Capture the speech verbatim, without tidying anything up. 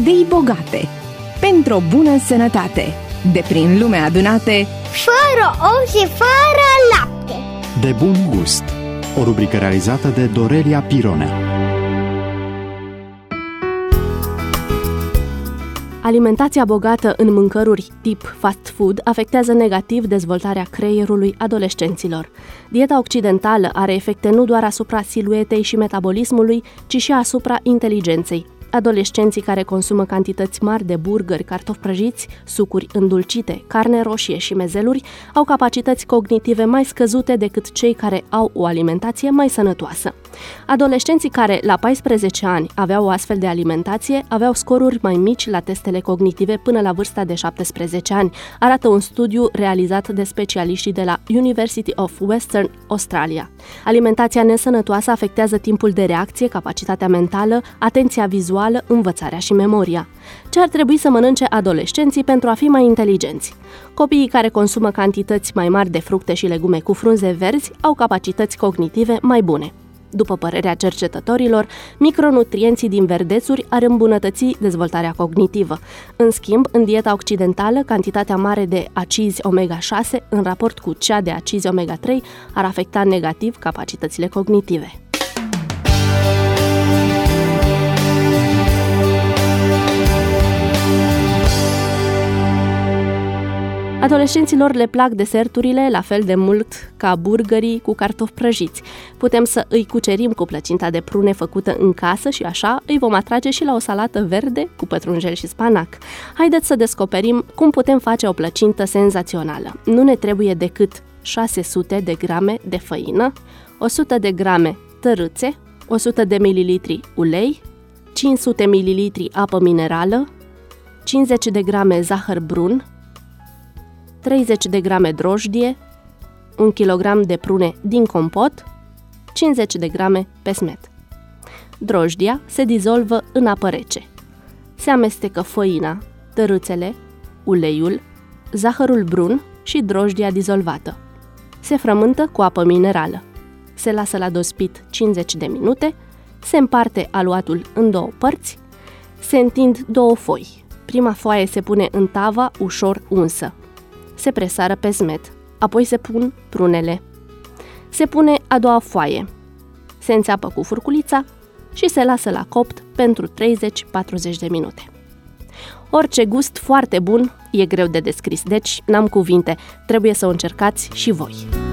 idei bogate, pentru o bună sănătate, de prin lume adunate, fără ou și fără lapte. De bun gust. O rubrică realizată de Dorelia Pironea. Alimentația bogată în mâncăruri tip fast food afectează negativ dezvoltarea creierului adolescenților. Dieta occidentală are efecte nu doar asupra siluetei și metabolismului, ci și asupra inteligenței. Adolescenții care consumă cantități mari de burgeri, cartofi prăjiți, sucuri îndulcite, carne roșie și mezeluri au capacități cognitive mai scăzute decât cei care au o alimentație mai sănătoasă. Adolescenții care la paisprezece ani aveau o astfel de alimentație aveau scoruri mai mici la testele cognitive până la vârsta de șaptesprezece ani, arată un studiu realizat de specialiștii de la University of Western Australia. Alimentația nesănătoasă afectează timpul de reacție, capacitatea mentală, atenția vizuală, învățarea și memoria. Ce ar trebui să mănânce adolescenții pentru a fi mai inteligenți? Copiii care consumă cantități mai mari de fructe și legume cu frunze verzi au capacități cognitive mai bune. După părerea cercetătorilor, micronutrienții din verdețuri ar îmbunătăți dezvoltarea cognitivă. În schimb, în dieta occidentală, cantitatea mare de acizi omega șase în raport cu cea de acizi omega trei ar afecta negativ capacitățile cognitive. Adolescenților le plac deserturile la fel de mult ca burgerii cu cartofi prăjiți. Putem să îi cucerim cu plăcinta de prune făcută în casă și așa îi vom atrage și la o salată verde cu pătrunjel și spanac. Haideți să descoperim cum putem face o plăcintă senzațională. Nu ne trebuie decât șase sute de grame de făină, o sută de grame tărâțe, o sută de mililitri ulei, cinci sute de mililitri apă minerală, cincizeci de grame zahăr brun, treizeci de grame drojdie, un kilogram de prune din compot, cincizeci de grame pesmet. Drojdia se dizolvă în apă rece. Se amestecă făina, tărâțele, uleiul, zahărul brun și drojdia dizolvată. Se frământă cu apă minerală. Se lasă la dospit cincizeci de minute, se împarte aluatul în două părți, se întind două foi. Prima foaie se pune în tava ușor unsă. Se presară pesmet, apoi se pun prunele. Se pune a doua foaie. Se înțeapă cu furculița și se lasă la copt pentru treizeci-patruzeci de minute. Orice gust foarte bun e greu de descris, deci n-am cuvinte, trebuie să o încercați și voi.